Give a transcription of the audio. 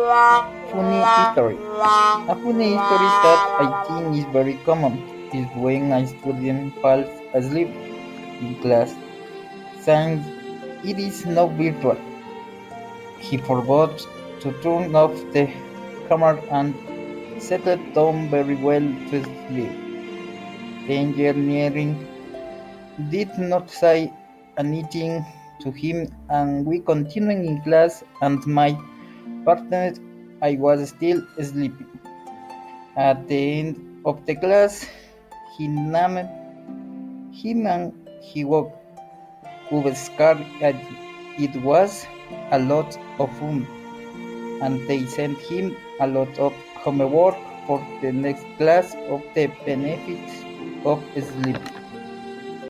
Funny history. A funny story that I think is very common is when a student falls asleep in class, since it is not virtual. He forgot to turn off the camera and settled down very well to sleep. The engineering did not say anything to him, and we continued in class, and my partner I was still sleeping. At the end of the class, he named him and he woke up scared and it was a lot of fun, and they sent him a lot of homework for the next class of the benefits of sleep.